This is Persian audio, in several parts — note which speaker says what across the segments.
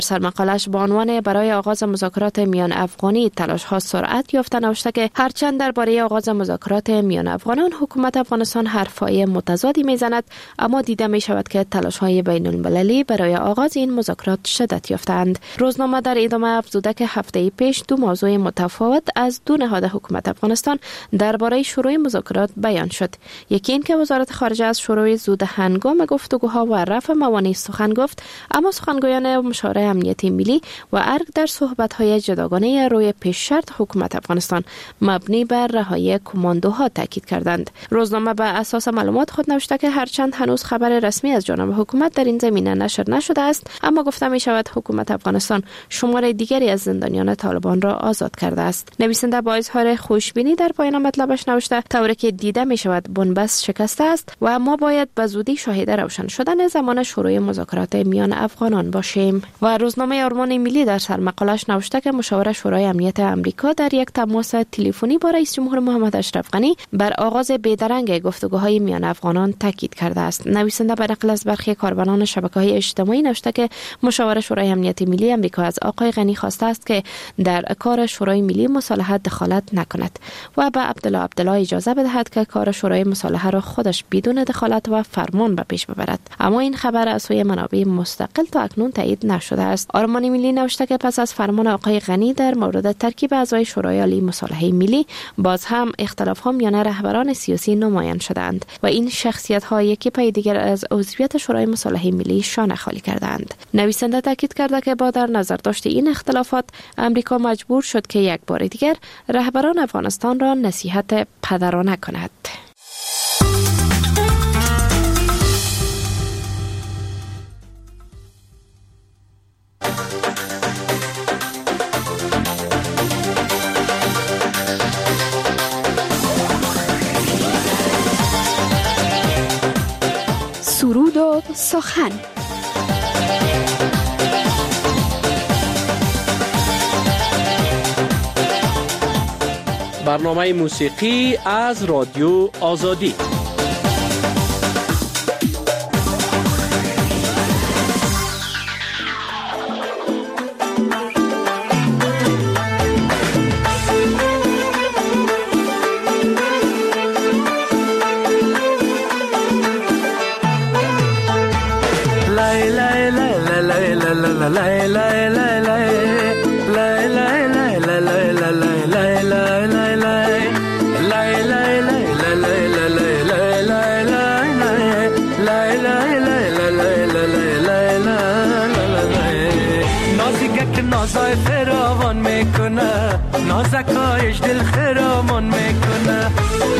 Speaker 1: سرمقالش با عنوان برای آغاز مذاکرات میان افغانی تلاش ها سرعت یافته نوشته که هرچند درباره آغاز مذاکرات میان افغانان حکومت افغانستان حرفای متضادی میزند، اما دیده می شود که تلاش های بین المللی برای آغاز این مذاکرات شدت یافتند. روزنامه در ادامه افزوده که هفته پیش دو موضوع متفاوت از دو نهاد حکومت افغانستان درباره شروع مذاکرات بیان شد. یکی این که وزارت خارجه از شروع زود هنگام گفتگوها و رفع موانع سخن گفت، اما سخنگویان مشاور امنیتی ملی و ارگ در صحبت‌های جداگانه روی پیش شرط حکومت افغانستان مبنی بر رهایی کماندوها تاکید کردند. روزنامه بر اساس معلومات خود نوشته که هرچند هنوز خبر رسمی از جانب حکومت در این زمینه نشر نشده است، اما گفته می شود حکومت افغانستان شمار دیگری از زندانیان طالبان را آزاد کرده است. نویسنده با اظهار خوشبینی در پایان مطلبش نوشته طوری که دیده می شود بنبست شکسته است و ما باید به زودی شاهد روشن شدن زمان شروع مذاکرات میان افغانان باشیم. و روزنامه آرمان ملی در سرمقالش نوشته که مشاور شورای امنیت آمریکا در یک تماس تلفنی با رئیس جمهور محمد اشرف غنی بر آغاز بیدرنگ گفتگوهای میان افغانان تاکید کرده است. نویسنده به نقل از برخی کاربران شبکه‌های اجتماعی نوشته که مشاور شورای امنیت ملی آمریکا از آقای غنی خواسته است که در کار شورای ملی مصالحه دخالت نکند و به عبدالله اجازه بدهد که کار شورای مصالحه را خودش بدون دخالت و فرمان به پیش ببرد. اما این خبر از سوی منابع مستقل تا اکنون تایید نشده است. آرمان ملی نوشته که پس از فرمان آقای غنی در مورد ترکیب اعضای شورای عالی مصالحه ملی باز هم اختلاف‌ها میان رهبران سیاسی نمایان شدند و این شخصیت‌ها یکی پای دیگر از عضویت شورای مصالحه ملی شانه خالی کردند. نویسنده تاکید کرده که با در نظر داشت این اختلافات امریکا مجبور شد که یک بار دیگر رهبران افغانستان را نصیحت پدرانه کند.
Speaker 2: سرود و سخن.
Speaker 3: برنامه موسیقی از رادیو آزادی.
Speaker 4: نازای فراوان میکنه، نازکایش دل خرامان میکنه،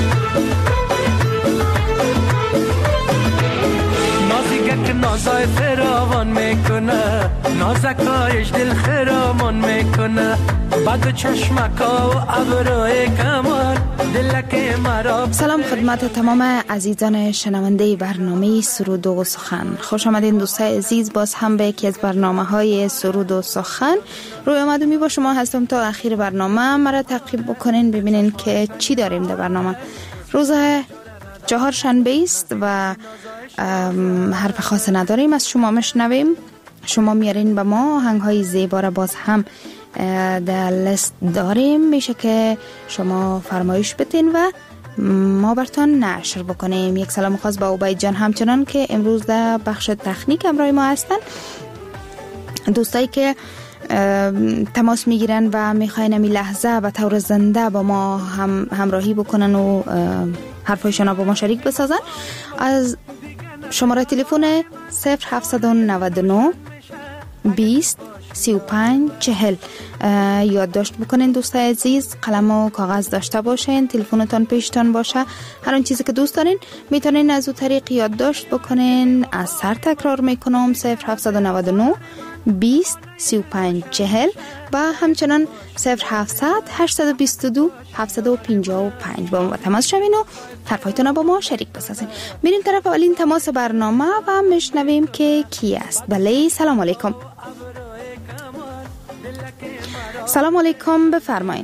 Speaker 4: نازیگه نازای فراوان میکنه، نازکایش دل خرامان میکنه، بعد چشمکا و ابروی کمان دلک مرا.
Speaker 2: سلام خدمت تمام عزیزان شنونده برنامه سرود و سخن. خوش آمدین دوستای عزیز، باز هم به یکی از برنامه‌های سرود و سخن. روی آمدمی با شما هستم تا اخیر برنامه مرا تعقیب بکنین ببینین که چی داریم در برنامه. روز چهارشنبه است و حرف خاص نداریم، از شما مشنویم. شما میارین به ما آهنگ‌های زیبا را باز هم در لیست داریم، میشه که شما فرمایش بتین و ما براتون نشر بکنیم. یک سلام خاص با عبید جان همچنان که امروز در بخش تکنیک همراه ما هستن. دوستایی که تماس میگیرن و میخواین امی لحظه به طور زنده با ما همراهی بکنن و حرفایشان را با ما شریک بسازن، از شماره تلفن 0799 20 35 40 یادداشت بکنین دوستای عزیز. قلم و کاغذ داشته باشین، تلفنتون پیشتون باشه، هر اون چیزی که دوست دارین میتونین از اون طریق یادداشت بکنین. از سر تکرار میکنم 0799 20 35 40 و همچنان 0700 822 755 با ما تماس شوین و حرفایتون با ما شریک بسازین. میریم طرف اولین تماس برنامه و میشنویم که کی است. بله، سلام علیکم. سلام علیکم، بفرمایید.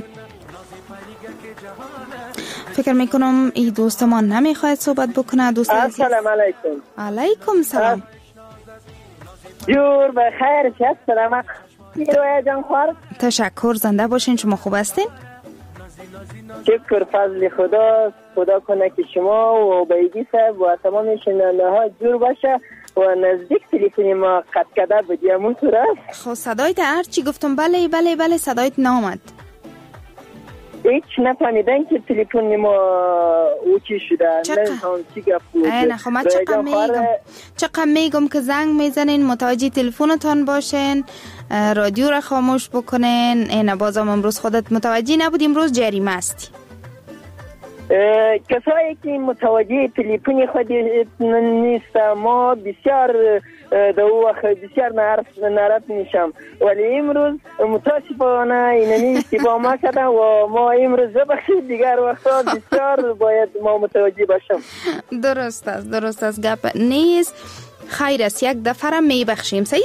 Speaker 2: فکر میکنم این دوست ما نمیخواید صحبت بکنه. دوست
Speaker 5: السلام علیکم.
Speaker 2: علیکم سلام.
Speaker 5: جور بخیر شد سلامت رویا جان خوار.
Speaker 2: تشکر، زنده باشین. شما خوب هستین؟
Speaker 5: شکر فضل خدا کنه که شما و بیگی صاحب و تمام شنونده ها جور باشه و نزدیک تلفن ما قطع کرده بدی همون طور است.
Speaker 2: خب صدایت هرچی گفتم بله صدایت نامد.
Speaker 5: هیچ نفهمیدن که تلفن ما اوچی شده. نمیدونم چی گفت بود.
Speaker 2: نه خب من چقدر میگم که زنگ میزنین متوجه تلفنتان باشین، رادیو را خاموش بکنین. این بازم امروز خودت متوجه نبودی، امروز جریمه استی.
Speaker 5: کسایی که متوجه تلفن خود نیست ما بسیار دو وقت بسیار ناراحت میشم، ولی امروز متاسفانه اینمی اشتباه ما شده و ما امروز ببخشید دیگر وقتا بسیار باید ما متوجه باشم.
Speaker 2: درست است گپ نیست. خیر است، یک دفعه را میبخشیم. صحیح؟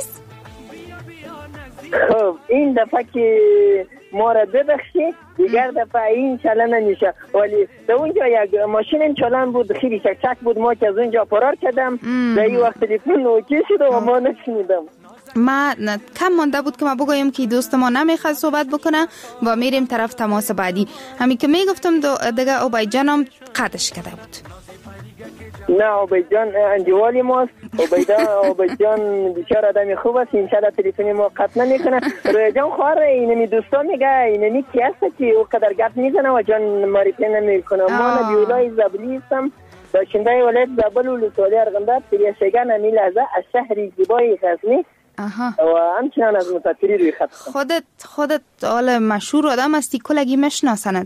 Speaker 5: خب این دفعه که ما را ببخشید دیگر دفعه این چاله نمیشه. ولی در اونجا یک ماشین چالان بود، خیلی چک بود، ما که از اونجا فرار کردم در این وقت تلفن اوکی شد و ما نشنیدم.
Speaker 2: ما کم مانده بود که ما بگویم که دوست ما نمیخواد صحبت بکنه و میریم طرف تماس بعدی. همین که میگفتم دیگه عبید جانم قطعش کرده بود.
Speaker 5: نه عبید جان انجوالی ماست. عبید جان بسیار آدمی خوب است، انشالله تلفن ما قطع نمیکنه. رویا جان خوار اینمی دوستا میگه اینمی کی هست که او قدر گپ میزنه و جان معرفی نمیکنه. ما نبیولای زبلی هستم، باشنده ولایت زابل ولسوالی ارغنداب پریشگان امی لحظه از شهر زیبای غزنی و همچنان از مسافری روی خط.
Speaker 2: خودت حال مشهور آدم هستی، کلگی مشناسند.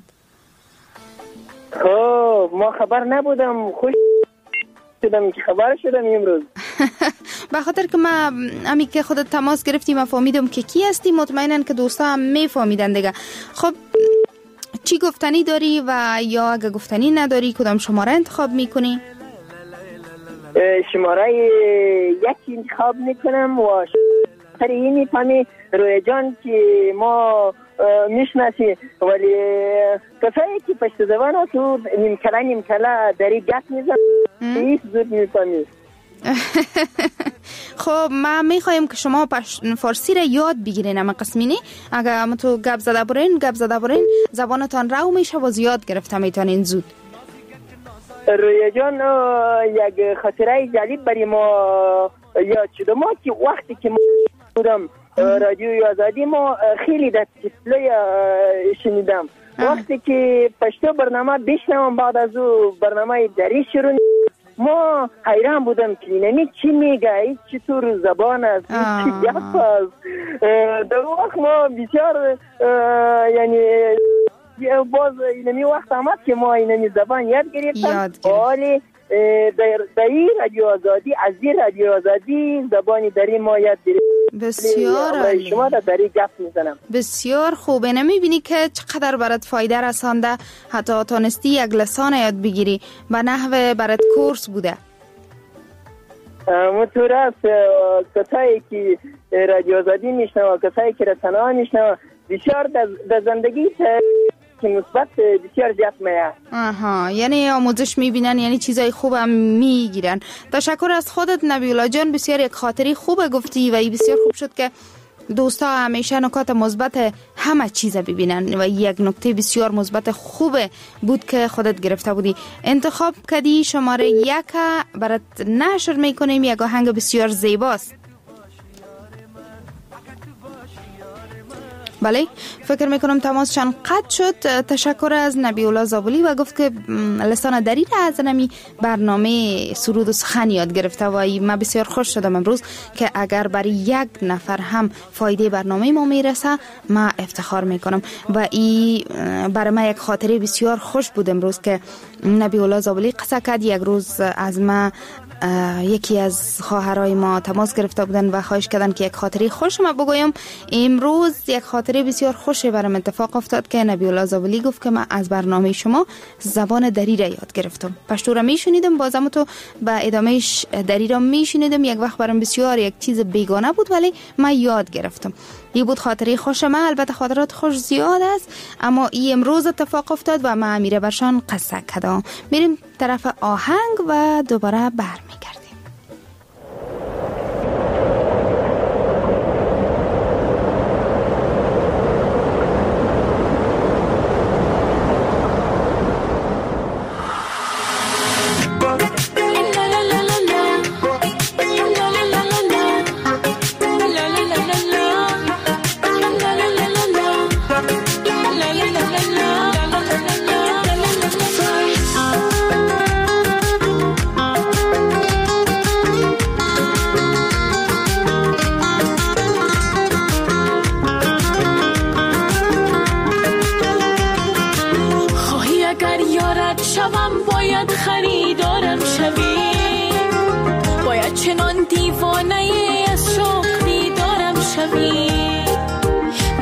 Speaker 5: خب ما خبر نبودم، خوش شدم که خبر شدم امروز.
Speaker 2: به خاطر که ما امی که خودت تماس گرفتی ما فهمیدم که کی هستی، مطمئنن که دوستا هم میفهمیدن دیگه. خب چی گفتنی داری و یا اگه گفتنی نداری کدام شماره انتخاب میکنی؟
Speaker 5: شماره یکی انتخاب میکنم و شماره این میفهمی رویا جان که ما میشناسی، ولی کسایی که پشت زبان ها تو نیمکلا داری گپ میزن هیچ زود میفهمی.
Speaker 2: خب ما میخوایم که شما فارسی را یاد بگیرین. اما قسمینی اگه تو گپ زده برین زبانتان رو میشه و زیاد گرفته میتونین زود.
Speaker 5: رویا جان یک خاطره جالب برای ما یاد شده. ما که وقتی که ما بودم رادیوی آزادی ما خیلی در تسلای شنیدم. وقتی که پشتو برنامه بشنوم بعد از او برنامه دری شروع ما حیران بودم که اینمی چی میگه، چطور زبان است، چی گپ است. در وقت ما بسیار یعنی باز اینمی وقت آمد که ما اینمی زبان یاد گرفتم. ولی در این رادیو آزادی از این رادیو آزادی زبانی دری ما یاد گرفتم.
Speaker 2: بسیار عالی.
Speaker 5: شما داری گپ میزنم.
Speaker 2: بسیار خوبه. نمیبینی که چقدر برات فایده رسانده، حتی تانستی یک لسان یاد بگیری، به نحو برات کورس بوده.
Speaker 5: مطور است. کسایی که رادیو آزادی میشنوه، کسایی که رسانه ها میشنوه بسیار در زندگی که مثبت بسیار جسمه.
Speaker 2: یعنی آموزش میبینن، یعنی چیزای خوب هم میگیرن. تشکر از خودت نبیولا جان، بسیار یک خاطری خوبه گفتی و این بسیار خوب شد که دوستا همیشه نکات مثبت همه چیز ببینن و یک نکته بسیار مثبت خوبه بود که خودت گرفته بودی. انتخاب کردی شماره 1 برات نشر میکنیم. یک آهنگ بسیار زیباست. بله فکر میکنم تماسشان قطع شد. تشکر از نبیولا زابلی و گفت که لسان دری را از نمی برنامه سرود و سخن یاد گرفته و من بسیار خوش شدم امروز که اگر برای یک نفر هم فایده برنامه ما میرسه من افتخار میکنم و این برای من یک خاطره بسیار خوش بود امروز که نبیولا زابلی قصه کرد. یک روز از ما یکی از خواهرای ما تماس گرفته بودن و خواهش کردن که یک خاطره خوش ما بگویم. امروز یک خاطره بسیار خوشی برام اتفاق افتاد که نبیولا زابلی گفت که من از برنامه شما زبان دری را یاد گرفتم. پشتو را میشنیدم، بازم تو به ادامهش دری را میشنیدم. یک وقت برام بسیار یک چیز بیگانه بود ولی من یاد گرفتم. این بود خاطره خوش من. البته خاطرات خوش زیاد است اما این امروز اتفاق افتاد و من میره برشان قصه کردم. میریم طرف آهنگ و دوباره برمیگردیم.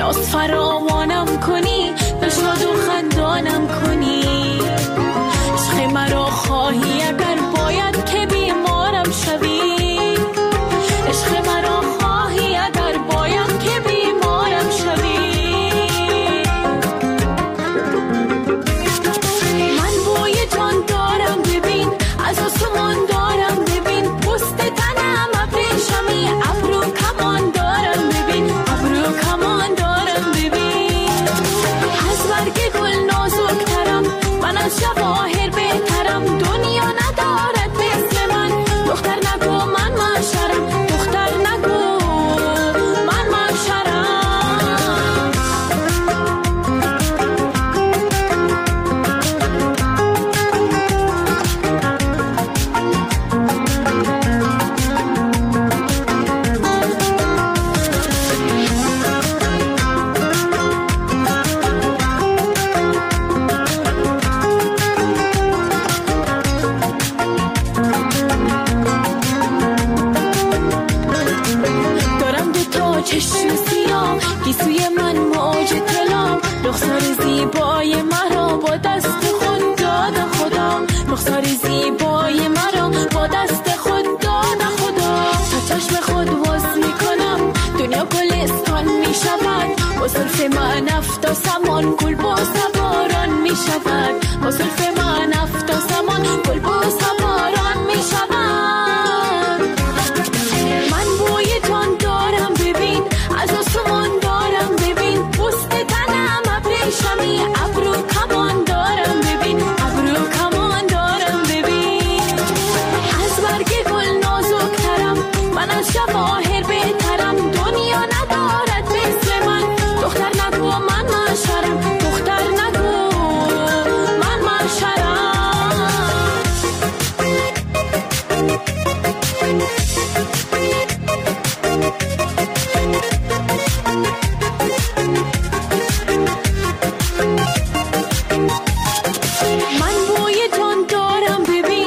Speaker 6: ناز فراوانم کنی، نشاد و خندانم کنی. عشق مرا خواهی اگر باید که بیمارم شوی، عشق مرا خواهی اگر باید که بیمارم شوی. من بوی جان دارم ببین، از آسمان دارم ببین، پوست تنم ابریشمی، ابرو کمان دارم ببین، ابرو کمان دارم ببین. از برگ گل نازکترم، من از جواهر بهترم، دنیا ندارد مثل من. دختر نگو من معشرم، دختر نگو من معشرم. چشم سیاه گیسوی من موج طلا، رخسار زیبای مرا با دست خود داد خدا، رخسار زیبای مرا با دست خود داد خدا. تا چشم خود واز میکنم دنیا گلستان میشود، با زلف من افتا سمان گل بوسه باران میشود، با زلف من افتا سمان گل بوسه باران میشود. من بوی جان دارم ببین، از آسمان دارم ببین، پوست تنم ابریشمی، ابرو کمان دارم ببین، ابرو کمان دارم ببین. از برگ گل نازکترم، من از جواهر بهترم، دنیا ندارد مثل من. دختر نگو من معشرم، دختر نگو من معشرم. من بوی جان دارم ببین،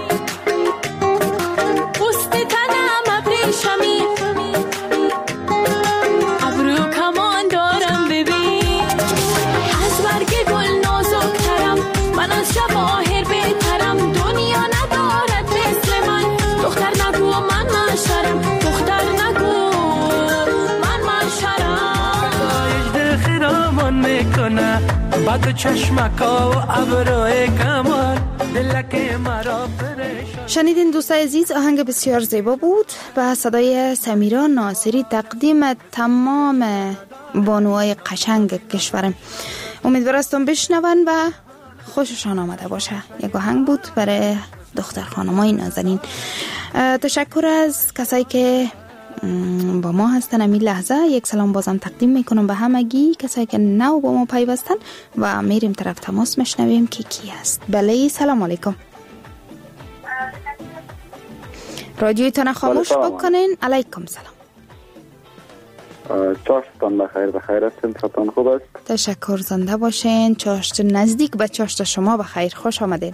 Speaker 6: پوست تنم ابریشمی، ابرو کمان دارم ببین. از برگ گل نازکترم، من از جواهر بهترم، دنیا ندارد مثل من. دختر نگو من معشرم، دختر نگو من معشرم.
Speaker 4: دل خرامان میکنه بعد چشمکا و ابروی کمان، دلک مرا پریشان.
Speaker 2: شنیدین دوستای عزیز، آهنگ بسیار زیبا بود با صدای سمیرا ناصری، تقدیم تمام بانوهای قشنگ کشورم. امیدوار هستم بشنون و خوششان آمده باشه. یک آهنگ بود برای دختر خانمای نازنین. تشکر از کسایی که با ما هستن. همین لحظه یک سلام بازم تقدیم میکنم به همگی کسایی که نو با ما پیوستن و میریم طرف تماس میشنویم که کی هست. بله، سلام علیکم. رادیویتان خاموش بکنین. علیکم سلام.
Speaker 7: چاشتان بخیر. بخیر هستین؟ خطان خوب است؟
Speaker 2: تشکر، زنده باشین. چاشت نزدیک به چاشت شما بخیر. خوش آمدین.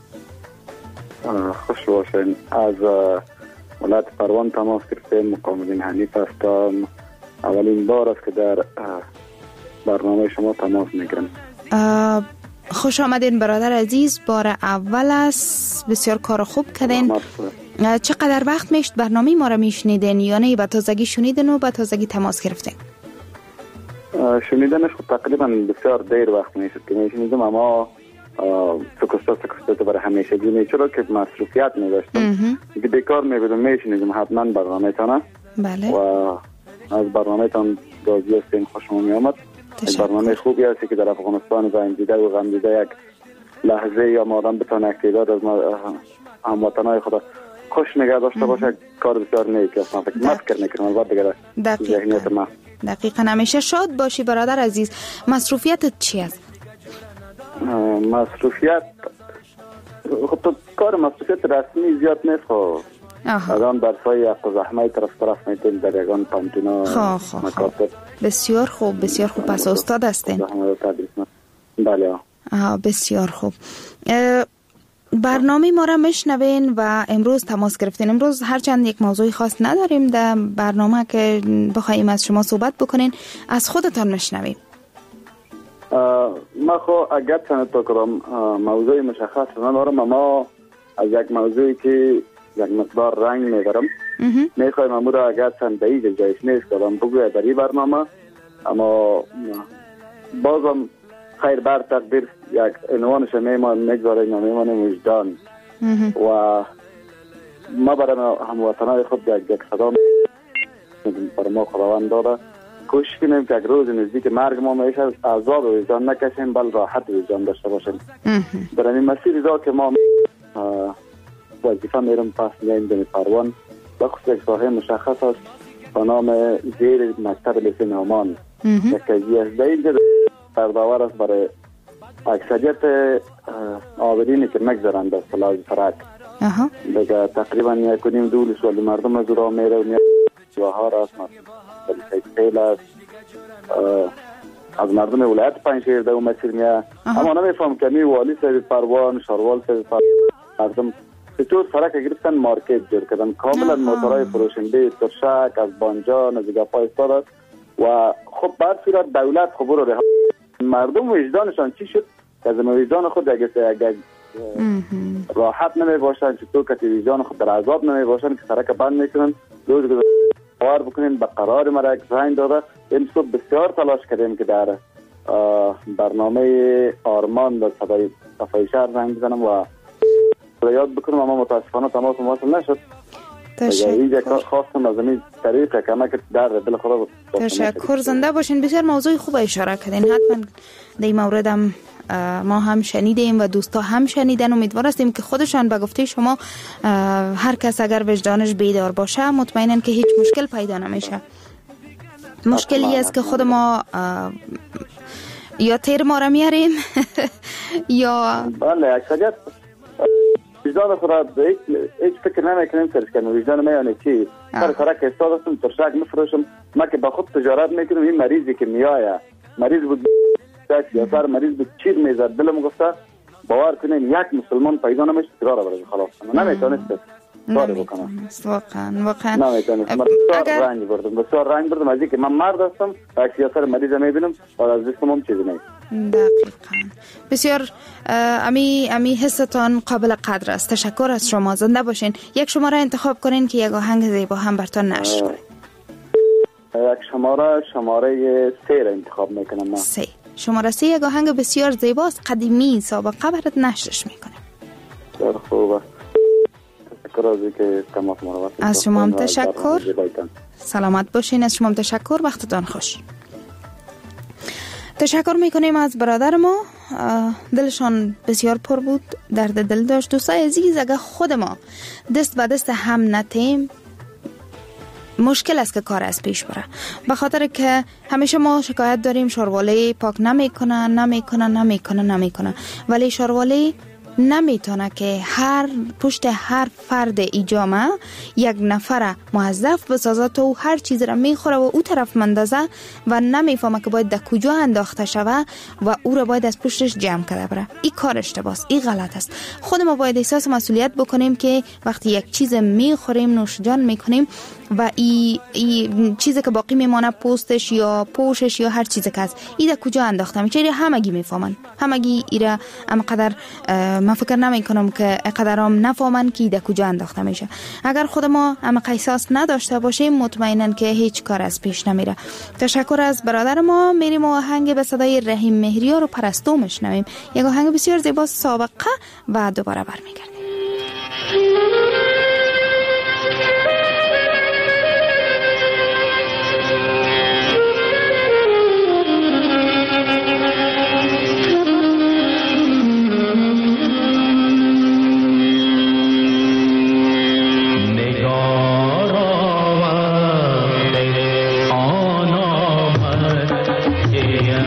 Speaker 7: خوش باشین. از ولایت پروان تماس گرفتیم. مقامدین حنیف هستم. اولین بار است که در برنامه شما تماس میگیرم.
Speaker 2: خوش آمدین برادر عزیز. بار اول است. بسیار کار خوب کردین. چقدر وقت میشت برنامه ما را میشنیدین یا نه به تازگی شنیدین و به تازگی تماس گرفتین؟
Speaker 7: شنیدنش خود تقریبا بسیار دیر وقت میشد که میشنیدم، اما سکسته برای همیشگی نیست، چرا که مصروفیت نداشتم دیگه، بیکار میبودم میشنیدم حتما برنامه تانه.
Speaker 2: بله.
Speaker 7: و از برنامه تان راضی هستیم، خوشم میامد. برنامه خوبی هستی که در افغانستان زنجیده و غمدیده یک لحظه یا آدم بتونه اکتیداد از هموطنهای خدا خوش نگه داشته باشه، کار بسیار نیکی است. من فکر نکنم البته دیگه ذهنیت من.
Speaker 2: دقیقاً. همیشه شاد باشی برادر عزیز. مصروفیتت چی است؟
Speaker 7: مصروفیت خب تو کار مصروفیت رسمی زیاد نیست. خب اگان درسای حق زحمه طرف میتونیم در یگان پانتونا مکاتب.
Speaker 2: بسیار خوب، بسیار خوب. پس استاد هستین؟
Speaker 7: بله.
Speaker 2: بسیار خوب. برنامه ما را میشنوین و امروز تماس گرفتین. امروز هرچند یک موضوع خاص نداریم در برنامه که بخوایم از شما صحبت بکنین، از خودتان میشنویم.
Speaker 7: ما خو اگر چند تا کنم موضوع مشخص ندارم، اما از یک موضوعی که یک مقدار رنگ میبرم میخوایم امور اگر چند دقیقه جایش نیست کردم بگوی در این برنامه، اما بازم خیر بر تقدیر یک عنوانش میگذاره نمیمانه وجدان و ما برای هموطنای خود یک صدا بر ما خداوند داده. کوشش کنیم که یک روز نزدیک مرگ ما میشه عذاب وجدان نکشیم بل راحت وجدان داشته باشیم. در این مسیر دا که ما وظیفه میرم پس میایم پروان به خصوص یک ساحه مشخص است به نام زیر مکتب لیسه نعمان. یک کجی است در اینجا در داور است برای اکثریت آورینی که مگذارند از فلاج فرک دیگه تقریبا 1.5-2 ولی مردم از را میره و جواهر است، خیل است، از مردم ولایت پنجشیر در اون مسیر میه. اما نمیفهم که می والی سر پروان شاروال سر مردم چطور فرک گرفتن مارکت جور کردن کاملا موتورهای فروشنده ترشک از بانجان از گپا استاد و خب بعد صورت دولت خبر رو مردم وجدانشان چی شد که از وجدان خود اگر راحت نمی باشن، چطور که وجدان خود در عذاب نمی باشن که سرک بند میکنن روز باور بکنین به قرار مرا یک زنگ داده. این صبح بسیار تلاش کردیم که در برنامه آرمان در صفای شهر زنگ بزنم و یاد بکنم، اما متاسفانه تماس مواصل نشد. تشکر. خواستم از این طریق کمک در دل خدا
Speaker 2: تشکر. زنده باشین. بسیار موضوع خوب اشاره کردین. حتما در این مورد هم ما هم شنیدیم و دوستا هم شنیدن. امیدوار هستیم که خودشان به گفته شما هر کس اگر وجدانش بیدار باشه مطمئنن که هیچ مشکل پیدا نمیشه. مشکلی است که خود ما یا تیر ما را میاریم یا
Speaker 7: بله اکثریت وجدان خود هیچ فکر نمیکنیم سرش کنم. وجدان میانه چی سر فرک استاد هستم ترشک مفروشم. ما که با خود تجارت میکنم. این مریضی که میآید مریض بود یا سر مریض بود چیر میزد دلم گفته باور کنین یک مسلمان پیدا نمیشه تیرا را برای خلاص کنه. نمیتونست کاری بکنه. واقعا نمیتونست. بسیار رنج بردم از اینکه من مرد هستم و اکسی سر مریض میبینم و از دستم هم چیزی نیست.
Speaker 2: دقیقاً. بسیار امی حستان قابل قدر است. تشکر از شما. زنده باشین. یک شماره انتخاب کنین که یک آهنگ زیبا هم براتون نشر کنین.
Speaker 7: یک شماره 3 را انتخاب میکنم من.
Speaker 2: 3 شماره 3 یک آهنگ بسیار زیباست، قدیمی، سابقه برات نشرش میکنه.
Speaker 7: بسیار خوبه. تشکر از اینکه تماس ما را
Speaker 2: از شما هم تشکر. سلامت باشین. از شما هم تشکر. وقتتان خوش. تشکر میکنیم از برادر ما. دلشان بسیار پر بود، درد دل داشت. دوستای عزیز اگر خود ما دست به دست هم نتیم مشکل است که کار از پیش بره. به خاطر که همیشه ما شکایت داریم شاروالی پاک نمیکنه ولی شاروالی نمیتونه که پشت هر فرد ای جامعه یک نفر موظف بسازه تو هر چیز را میخوره و او طرف مندازه و نمیفهمه که باید در کجا انداخته شوه و او را باید از پشتش جمع کرده بره. این کار اشتباهه، این غلط است. خود ما باید احساس مسئولیت بکنیم که وقتی یک چیز میخوریم نوش جان میکنیم و این چیزی که باقی میمانه پوستش یا پوشش یا هر چیزی که هست این در کجا انداختم چه همگی میفهمن. همگی ایرا امقدر من فکر نمی کنم که قدرام نفهمن که در کجا انداخته میشه. اگر خود ما احساس نداشته باشیم مطمئنن که هیچ کار از پیش نمیره. تشکر از برادر ما. میریم آهنگ به صدای رحیم مهریار و پرستو میشنویم. یک آهنگ بسیار زیبا سابقه و دوباره برمیگردیم.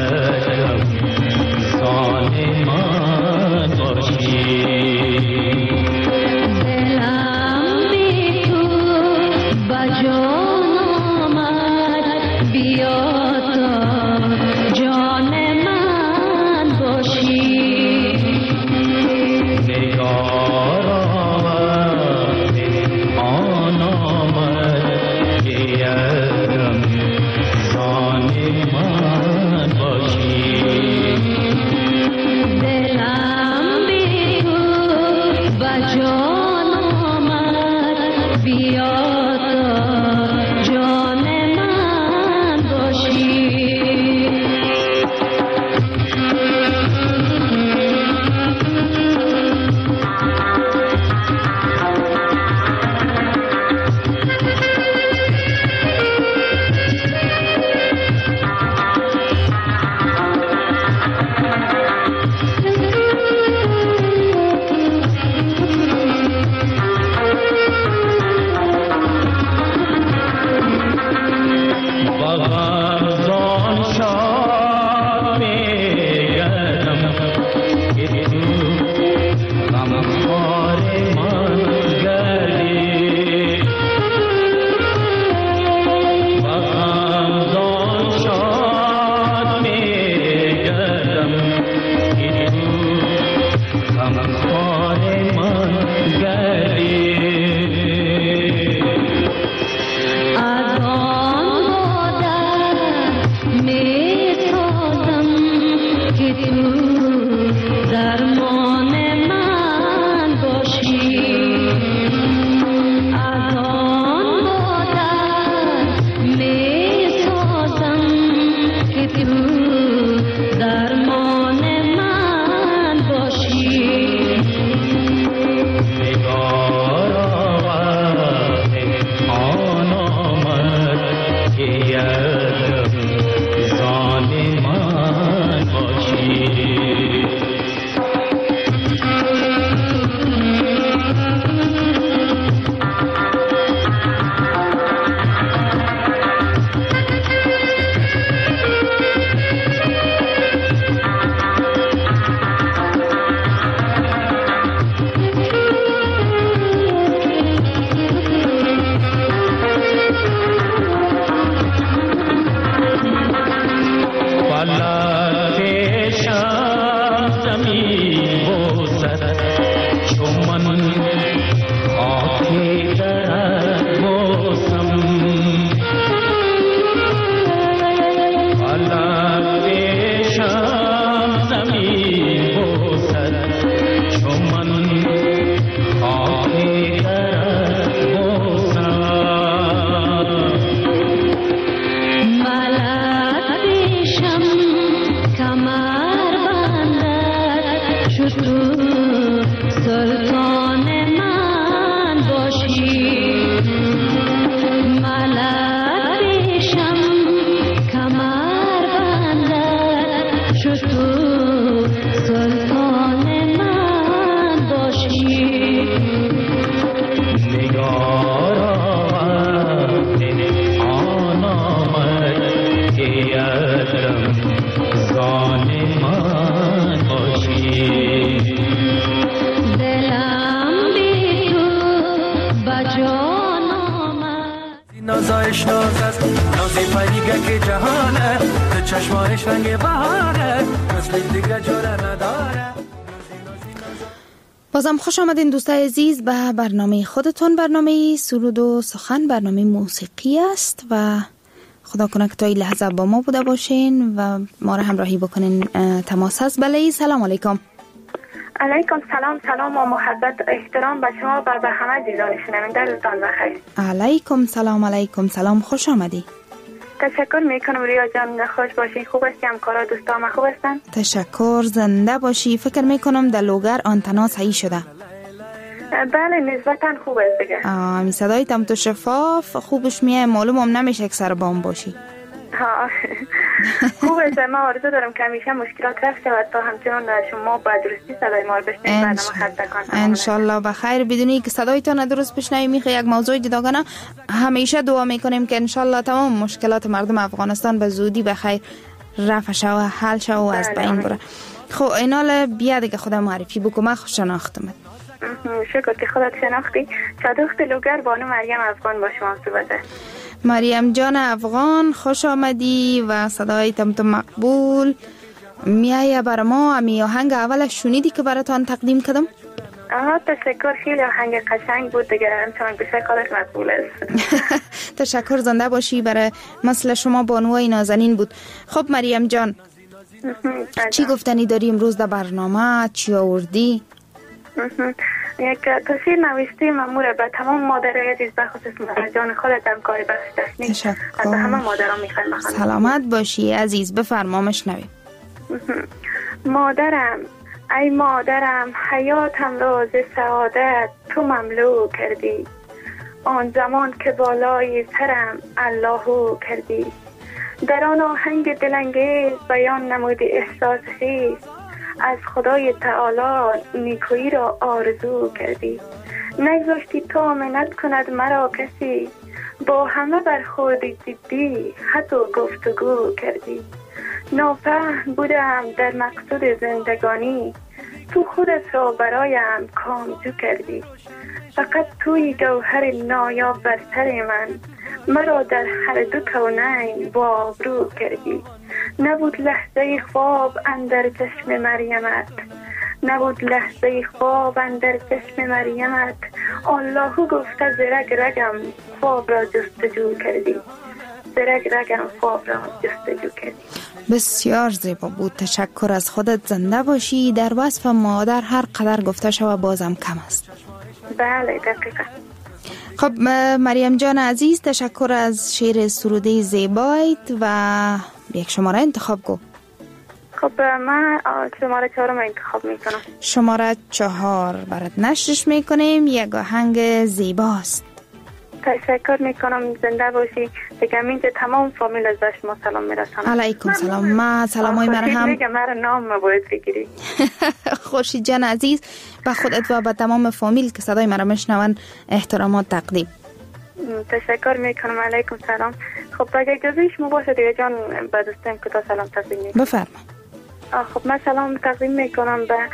Speaker 8: Sorry.
Speaker 4: نازایش ناز است نازی پریگه که جهانه تو چشمایش رنگ بهاره مثل دیگه جوره نداره.
Speaker 2: بازم خوش آمدین دوستای عزیز به برنامه خودتون. برنامه سرود و سخن برنامه موسیقی است و خدا کنه که تا این لحظه با ما بوده باشین و ما را همراهی بکنین. تماس هست. بله، سلام علیکم.
Speaker 8: علیکم سلام. سلام و محبت احترام به شما و به همه دیدان شنونده. روزتان بخیر.
Speaker 2: علیکم سلام. علیکم سلام. خوش آمدی.
Speaker 8: تشکر میکنم ریا جان. خوش باشین. خوب هستی؟ همکارا دوستام خوب هستن؟
Speaker 2: تشکر. زنده باشی. فکر میکنم در لوگر آنتنا صحیح شده.
Speaker 8: بله نسبتا خوب است دیگه.
Speaker 2: می صدای تم تو شفاف خوبش میه. معلوم هم نمیشه که سر بام باشی.
Speaker 8: ها خوب است. ما آرزو دارم که همیشه مشکلات رفت شود تا همچنان شما با درستی صدای ما رو بشنوید. برنامه خط کن
Speaker 2: انشالله بخیر. بدونی که صدایتان درست بشنویم میخه یک موضوع دیدگانه. همیشه دعا میکنیم که انشالله تمام مشکلات مردم افغانستان به زودی بخیر رفع شو و حل شو و از بین بره. خب اینال بیا دیگه خدا معرفی بکن. من خوش شناختم.
Speaker 8: شکر که خودت شناختی. صدوخت لوگر بانو مریم افغان با شما صحبته.
Speaker 2: مریم جان افغان خوش آمدی و صدای تمت مقبول میایه بر ما. امی آهنگ اولش شنیدی که براتان تقدیم کردم؟
Speaker 8: تشکر. خیلی آهنگ قشنگ بود دیگه. همچنان بیشتر کارش مقبول است.
Speaker 2: تشکر. زنده باشی. برای مثل شما بانوی نازنین بود. خب مریم جان چی گفتنی داری امروز در برنامه؟ چی آوردی؟
Speaker 8: یک تصویر نوشته مامور به تمام مادرای عزیز به خصوص مادر جان خودت هم کاری بخش دستنی.
Speaker 2: تشکر.
Speaker 8: از همه مادران میخوایم بخوانم.
Speaker 2: سلامت باشی عزیز. بفرما مشنویم.
Speaker 8: مادرم ای مادرم حیاتم را ز سعادت تو مملو کردی. آن زمان که بالای سرم اللهو کردی. در آن آهنگ دلانگیز بیان نمودی احساس خیز. از خدای تعالی نیکویی را آرزو کردی. نگذاشتی تا منت کند مرا کسی. با همه برخوردی جدی حتی گفتگو کردی. نافهم بودم در مقصود زندگانی. تو خودت را برایم کامجو کردی. فقط توی گوهر نایاب بر سر من. مرا در هر دو کونین با آبرو کردی. نبود لحظه خواب اندر چشم مریمت. نبود لحظه خواب اندر چشم مریمت. اللهو گفته زرگ رگم خواب را جستجو کردی. زرگ رگم خواب را جستجو کردی.
Speaker 2: بسیار زیبا بود. تشکر از خودت. زنده باشی. در وصف مادر هر قدر گفته شود بازم کم است.
Speaker 8: بله دقیقا.
Speaker 2: خب مریم جان عزیز تشکر از شعر سروده زیبایت و یک شماره انتخاب کن.
Speaker 8: خب من شماره 4 رو انتخاب میکنم.
Speaker 2: شماره 4 برات نشرش میکنیم. یک آهنگ زیباست.
Speaker 8: تشکر میکنم. زنده باشی. دیگه اینجا تمام فامیل از شما سلام میرسانم.
Speaker 2: علیکم سلام. ما سلامای مرحم.
Speaker 8: دیگه مرا نام باید بگیری.
Speaker 2: خورشید جان عزیز به خودت و به تمام فامیل که صدای مرا میشنون احترامات تقدیم.
Speaker 8: تشکر میکنم. علیکم سلام. خب اگه اجازه شما باشه دیگه جان به دوستم که تا سلام تقدیم میکنم.
Speaker 2: بفرما.
Speaker 8: خب من سلام تقدیم میکنم به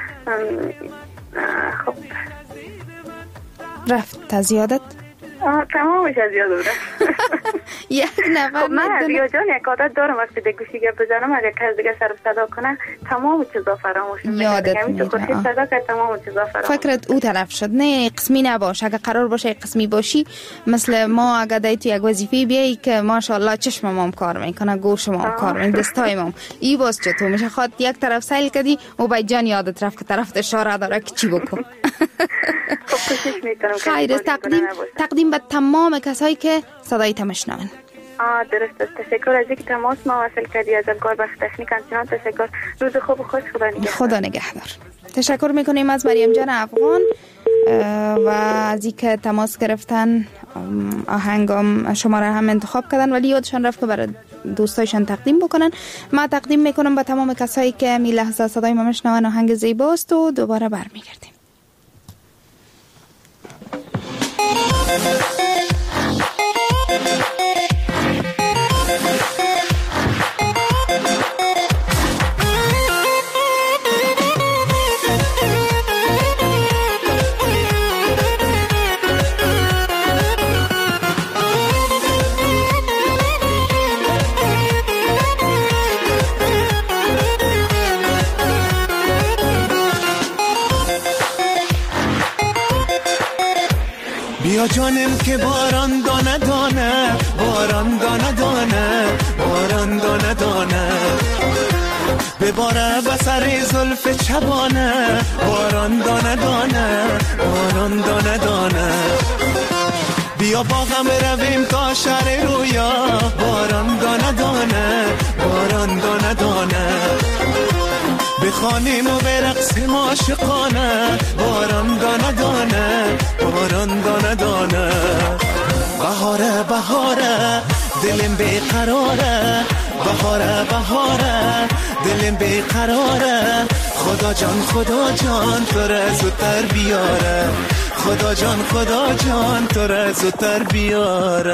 Speaker 8: خب
Speaker 2: رفت تزیادت؟
Speaker 8: تمامش از یاد بودم.
Speaker 2: یک نفر
Speaker 8: من رادیو جان یک عادت دارم وقتی به گوشی گپ بزنم اگه کس دیگه سر صدا کنه تمام چیزا فراموش میشه.
Speaker 2: یادت میره.
Speaker 8: صدا که تمام چیزا فراموش.
Speaker 2: فکرت او طرف شد. نه قسمی نباش. اگه قرار باشه قسمی باشی مثل ما اگه دای تو یک وظیفه بیایی که ماشاءالله چشم مام کار میکنه، گوش مام کار میکنه، دستای مام ای باز چطور میشه خود یک طرف سیل کردی و باید جان یادت رفت که طرف اشاره داره که چی بکن.
Speaker 8: خب کوشش میکنم.
Speaker 2: خیر، تقدیم به تمام کسایی که صدای تمشنون.
Speaker 8: درست است. تشکر از اینکه تماس ما وصل کردی. از کار بخش تکنیک همچنان تشکر. روز خوب و خوش.
Speaker 2: خدا نگهدار. تشکر میکنیم از مریم جان افغان و از اینکه تماس گرفتن، آهنگام شماره هم انتخاب کردن ولی یادشان رفت که برای دوستایشان تقدیم بکنن. ما تقدیم میکنم به تمام کسایی که می لحظه صدای ما میشنون. آهنگ زیباست و دوباره برمیگردیم.
Speaker 9: بیا جانم که باران دانه دانه، باران دانه دانه، باران دانه دانه بباره به سر زلف چبانه، باران دانه دانه، باران دانه دانه بیا با غم رویم تا شهر رویا، باران دانه دانه، باران دانه دانه بخوانیم و برقصیم عاشقانه، باران دانه دانه، باران دانه دانه بهاره بهاره دلم بیقراره، بهاره بهاره دلم بیقراره خدا جان تو را زودتر بیاره، خدا جان تو را زودتر بیاره.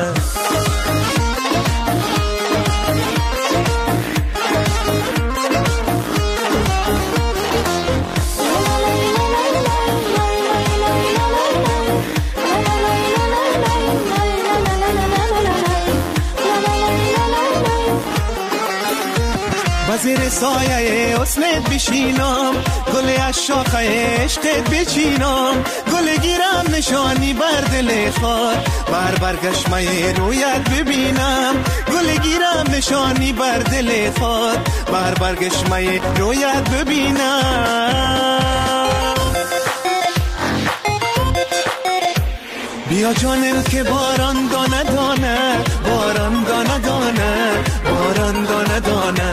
Speaker 9: وزیر سایه حسنت بشینم، گل از شاخه عشقت بچینم، گل گیرم نشانی بر دل خود، برگشمه رویت ببینم، گل گیرم نشانی بر دل خود، برگشمه رویت ببینم. بیا جانم که باران دانه دانه، باران دانه دانه، باران دانه دانه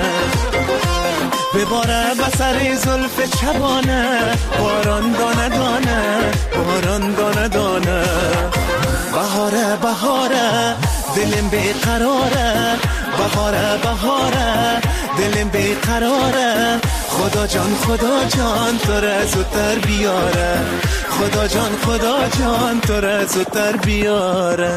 Speaker 9: بباره به سر زلف چبانه، باران دانه دانه، باران دانه دانه بهاره بهاره دلم بیقراره، بهاره بهاره دلم بیقراره خدا جان تو را زودتر بیاره، خدا جان تو را زودتر بیاره.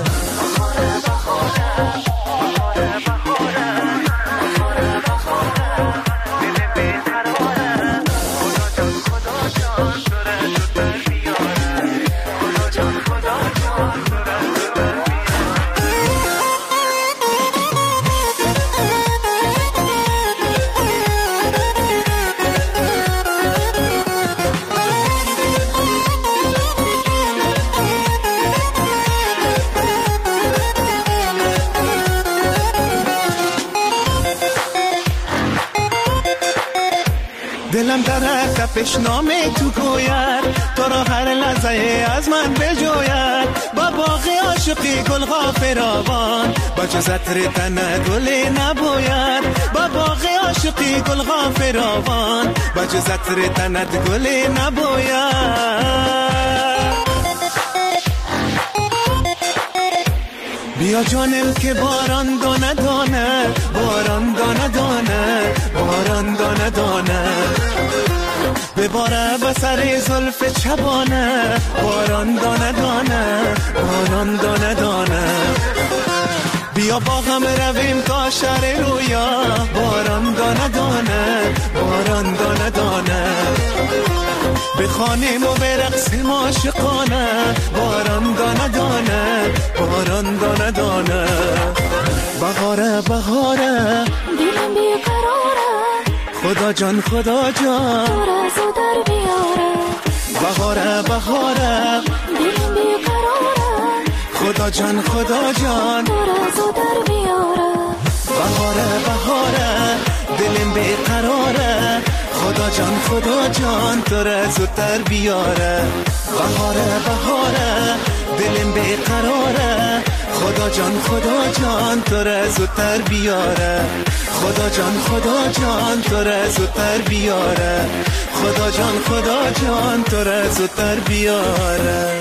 Speaker 9: دلم در تپش نامه تو گوید، تو را هر لحظه از من بجوید، با باغ عاشقی گل غافراوان، با جز عطر تن گلی نبوید، با باغ عاشقی گل غافراوان، با جز عطر تنت گلی نبوید. بیا جانم که باران دانه دانه، باران دانه دانه، باران دانه دانه بباره به سر زلف چبانه، باران دانه دانه، باران دانه دانه بیا با غم رویم تا شهر رویا، باران دانه دانه، باران دانه دانه بخوانیم و برقصیم عاشقانه باران دانه دانه باران دانه دانه بهاره بهاره
Speaker 6: دلم بیقراره
Speaker 9: خدا جان خدا جان
Speaker 6: تو را زو در بیاره
Speaker 9: بهاره بهاره
Speaker 6: دلم بیقراره
Speaker 9: خدا جان خدا جان
Speaker 6: تو را زو در بیاره
Speaker 9: بهاره بهاره دلم بیقراره خدا جان خدا جان تو را زودتر بیاره بهاره بهاره دلم بیقراره خدا جان خدا جان تو را زودتر بیاره خدا جان خدا جان تو را زودتر بیاره خدا جان خدا جان تو را زودتر بیاره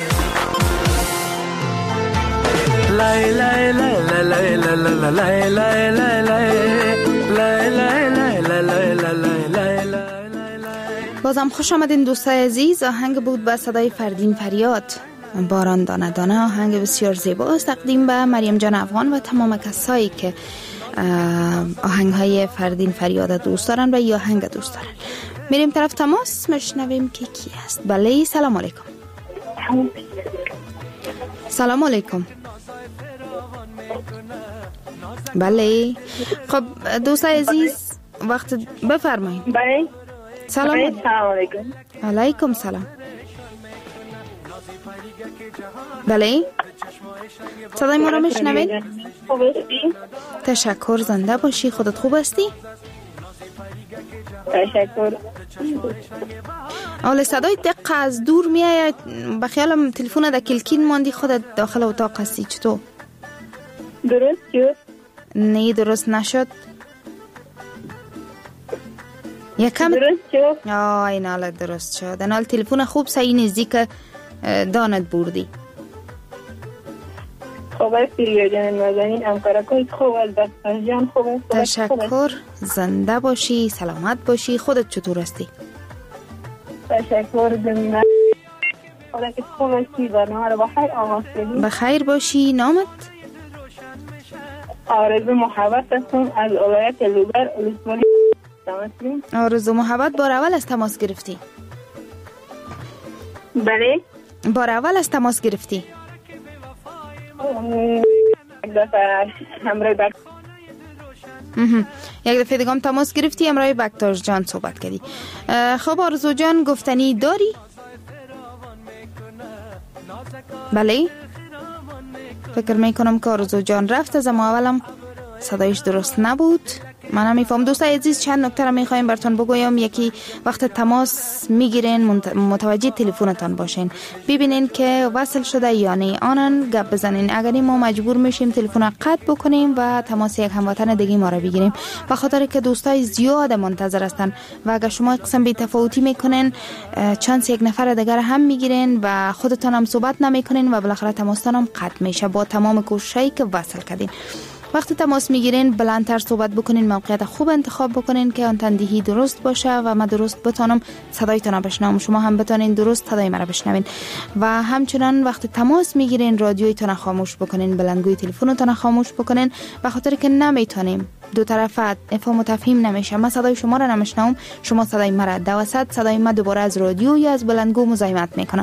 Speaker 4: لای لای لای لای لای لای لای لای لای لای لای لای لای.
Speaker 2: بازم خوش آمدین دوستای عزیز. آهنگ بود به صدای فردین فریاد، باران دانه دانه. آهنگ بسیار زیباست، تقدیم به مریم جان افغان و تمام کسایی که آهنگ های فردین فریاد دوست دارن و یا آهنگ دوست دارن. میریم طرف تماس، مشنویم که کی است. بله سلام علیکم. سلام علیکم. بله خب دوستای عزیز وقت بفرمایید.
Speaker 8: بله
Speaker 2: سلام
Speaker 8: علیکم.
Speaker 2: علیکم سلام. بله صدای ما را میشنوید؟
Speaker 8: خوب هستی؟
Speaker 2: تشکر، زنده باشی. خودت خوب هستی؟
Speaker 8: تشکر.
Speaker 2: اول صدای دقیق از دور میآید، به خیالم تلفن در کلکین ماندی، خودت داخل اتاق هستی. چطور؟
Speaker 8: درست شد؟
Speaker 2: نه درست نشد. یکم
Speaker 8: درست شد؟
Speaker 2: این حالا درست شد. این حال تلفن خوب صحیح نزدیک دانت بردی.
Speaker 8: خوب است ریا جان نازنین، همکارکت خوب است، دستان جان خوب است.
Speaker 2: تشکر، زنده باشی، سلامت باشی. خودت چطور هستی؟
Speaker 8: تشکر زمینه. خدا که خوب هستی، برنامه رو بخیر آغاز کنیم.
Speaker 2: بخیر باشی. نامت؟
Speaker 8: آرزو محبت هستم از ولایت لوبر ولسوالی.
Speaker 2: آرزو محبت بار اول از تماس گرفتی؟
Speaker 8: بله
Speaker 2: بار اول از تماس گرفتی؟
Speaker 8: یک دفعه همراه
Speaker 2: یک دفعه دیگه هم تماس گرفتی، همراه بکتاش جان صحبت کردی. خب آرزو جان گفتنی داری؟ بله فکر میکنم که آرزو جان رفت، از اما اولم صدایش درست نبود. من هم میفهم. دوستای عزیز چند نکته را میخوایم براتون بگویم. یکی وقت تماس میگیرین متوجه تلفنتان باشین، ببینین که وصل شده یا نه، آنن گپ بزنین. اگر ما مجبور میشیم تلفن را قطع بکنیم و تماس یک هموطن دیگه ما را بگیریم، به خاطر که دوستای زیاد منتظر هستن و اگر شما قسم بی تفاوتی میکنین چانس یک نفر دیگر هم میگیرین و خودتان هم صحبت نمیکنین و بالاخره تماستان هم قطع میشه با تمام کوششی که وصل کردین. وقتی تماس میگیرین بلندتر صحبت بکنین، موقعیت خوب انتخاب بکنین که آن تندهی درست باشه و من درست بتونم صدایتون را بشنوم، شما هم بتونین درست صدای من را بشنوین. و همچنان وقتی تماس میگیرین رادیویتون را خاموش بکنین، بلندگوی تلفنتون را خاموش بکنین، به خاطر که نمیتونیم دو طرفه افهام و تفهیم نمیشه. من صدای شما را نمیشنوم، شما صدای من را، دوسط صدای من دوباره از رادیو یا از بلندگو مزاحمت میکنه.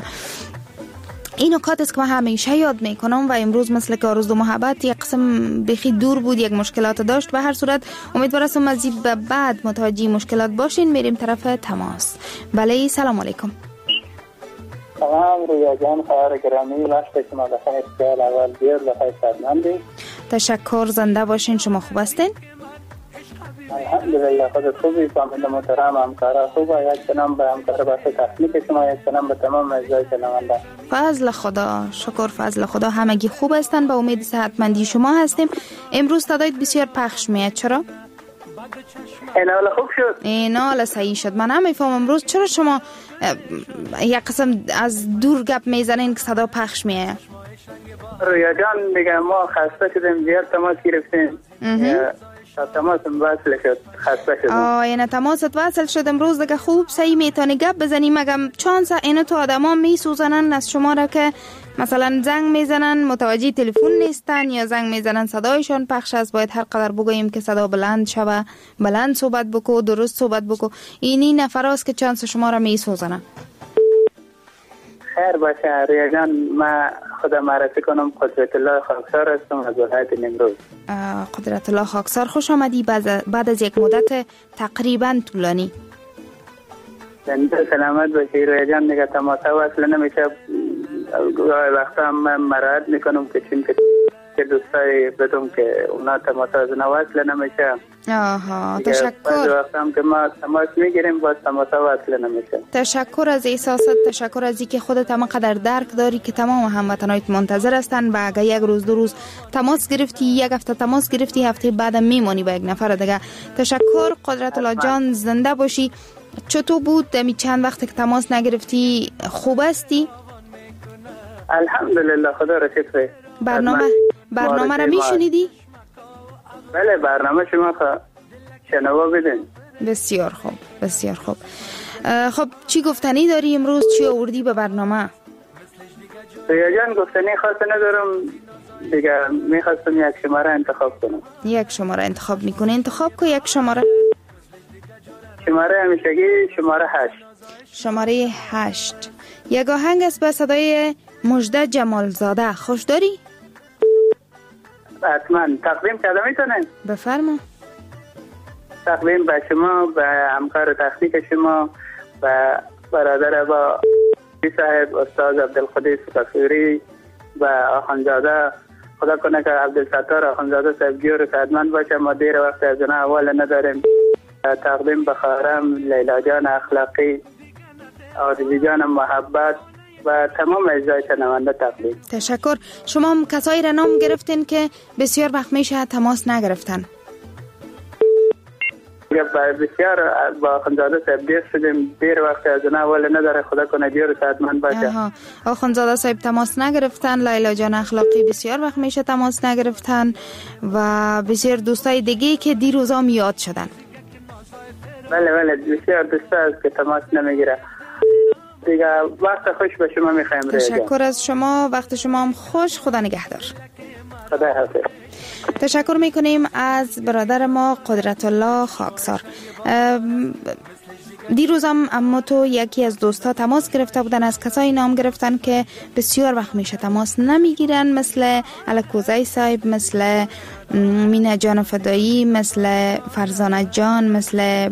Speaker 2: این نکات است که من همیشه یاد میکنم و امروز مثل که آرزو محبت یک قسم بخی دور بود، یک مشکلات داشت. به هر صورت امیدوارم مزید به بعد متوجه مشکلات باشین. میریم طرف تماس. بله سلام علیکم.
Speaker 10: سلام رویا جان، خواهر گرامی، وقت شما بخیر. سال اول بیر بخیر سلامتی.
Speaker 2: تشکر، زنده باشین. شما خوب هستین؟
Speaker 10: الحمدلله خود خوبی. فامیل محترم، همکارا خوبه. یک سلام به همکار بخش تکنیک شما، یک سلام به تمام اعضای شنونده.
Speaker 2: فضل خدا، شکر فضل خدا، همگی خوب هستن. به امید صحتمندی شما هستیم. امروز صدایت بسیار پخش میاد. چرا؟
Speaker 10: اینال خوب شد.
Speaker 2: اینال صحیح شد. من هم میفهمم امروز چرا شما یک قسم از دور گپ میزنین که صدا پخش میاد.
Speaker 10: رویا جان دیگه ما خسته شدیم، زیاد تماس گرفتیم. تماسم وصل شد، خسته شدم.
Speaker 2: این تماست وصل شد امروز دیگه خوب صحیح میتونی گپ بزنی. مگم چانس اینو تو آدما میسوزنن از شما را که مثلا زنگ میزنن متوجه تلفن نیستن یا زنگ میزنن صدایشان پخش است. باید هر قدر بگوییم که صدا بلند شوه، بلند صحبت بکو، درست صحبت بکو. اینی نفراست که چانس شما را میسوزنن.
Speaker 10: خیر باشه. رویا جان، من خودم معرفی کنم، قدرت الله خاکسار هستم از ولایت نیمروز.
Speaker 2: قدرت الله خاکسار، خوش آمدی بعد از یک مدت تقریبا طولانی.
Speaker 10: زنده سلامت باشی رویا جان. دیگه تماس وصل نمیشه، گاهی وقتا من مراعات میکنم که چون که دوستای بدم که اونا تماس از وصل نمیشه.
Speaker 2: آها، تشکر.
Speaker 10: بعضی وقتا هم که ما تماس میگیریم باز تماس وصل نمیشه.
Speaker 2: تشکر از احساست، تشکر از اینکه خودت هم قدر درک داری که تمام هموطنایت منتظر هستن و اگه یک روز دو روز تماس گرفتی، یک هفته تماس گرفتی، هفته بعد میمونی با یک نفر دیگه. تشکر قدرت الله جان، زنده باشی. چطور بود می چند وقت که تماس نگرفتی؟ خوب هستی؟
Speaker 10: الحمدلله، خدا را شکر.
Speaker 2: برنامه را میشنیدی؟
Speaker 10: بله، برنامه شما شنوا بدین.
Speaker 2: بسیار خوب، بسیار خوب. خب چی گفتنی داری امروز؟ چی آوردی به برنامه؟
Speaker 10: رویا جان، گفتنی خاصی ندارم دیگه. میخواستم یک شماره انتخاب کنم. یک
Speaker 2: شماره انتخاب میکنه؟ انتخاب که یک شماره
Speaker 10: همیشگی شماره 8.
Speaker 2: شماره 8. یک آهنگ است به صدای مژده جمالزاده. خوش داری؟
Speaker 10: حتما تقدیم کرده میتونن؟
Speaker 2: بفرما.
Speaker 10: تقدیم به شما، به همکار تخنیک شما، و برادر با صاحب استاد عبدالقدیر صفوری و آخوندزاده. خدا کنه که عبدالستار آخوندزاده صاحب گیور سعدمند باشه. ما دیر وقت از اونها اول نداریم. تقدیم به خواهرم لیلا جان اخلاقی، آرزی جان محبت و تمام اجزای شنونده تقدیم.
Speaker 2: تشکر. شما هم کسایی را نام گرفتین که بسیار وقت میشه تماس نگرفتن.
Speaker 10: بسیار با آخوندزاده صاحب دیر شدیم، دیر وقت از اونها اول نداره. خدا کنه گیور سعدمند باشه.
Speaker 2: آخوندزاده صاحب تماس نگرفتن، لیلا جان اخلاقی بسیار وقت میشه تماس نگرفتن و بسیار دوستای دیگه که دیروزا یاد شدن.
Speaker 10: بله بسیار دوستا هست که تماس نمیگیره دیگه. وقت خوش به شما میخوایم.
Speaker 2: تشکر از شما، وقت شما هم خوش. خدا نگهدار.
Speaker 10: خدا حافظ.
Speaker 2: تشکر میکنیم از برادر ما قدرت الله خاکسار. دیروز هم اما تو یکی از دوستا تماس گرفته بودن، از کسایی نام گرفتن که بسیار وقت میشه تماس نمیگیرن، مثل الکوزای صاحب، مثل مینا جان فدایی، مثل فرزانه جان، مثل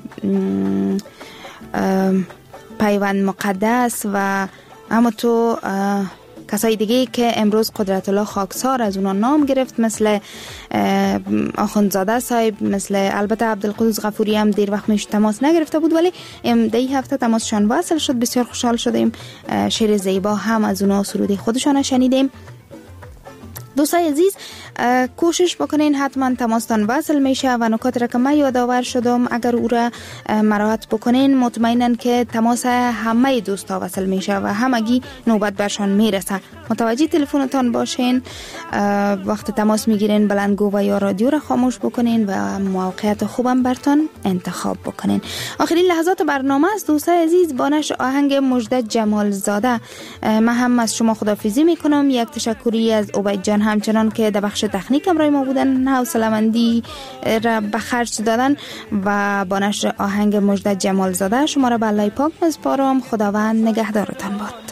Speaker 2: پیوند مقدس و اما تو کسای دیگه که امروز قدرت الله خاکسار از اونا نام گرفت، مثل آخوندزاده صاحب، مثل البته عبدالقدوس غفوری هم دیر وقت میشه تماس نگرفته بود ولی دی هفته تماسشان وصل شد. بسیار خوشحال شدیم. شعر زیبا هم از اونا، سرودی خودشان شنیدیم. دوستای عزیز، کوشش بکنین حتما تماستان وصل میشه و نکات را که من یادآور شدم اگر او را مراعات بکنین مطمئنن که تماس همه دوستا وصل میشه و همگی نوبت برشان میرسه. متوجه تلفنتان باشین، وقت تماس میگیرین بلندگو و یا رادیو را خاموش بکنین و موقعیت خوبم برتان انتخاب بکنین. آخرین لحظات برنامه است دوستای عزیز، با نشر آهنگ مژده جمالزاده من هم از شما خداحافظی میکنم. یک تشکری از عبید جان همچنان که در بخش تکنیک همراه ما بودن، حوصله‌مندی را به خرج دادن و با نشر آهنگ مژده جمالزاده شما را به الله پاک میسپارم. خداوند نگهدارتان باد.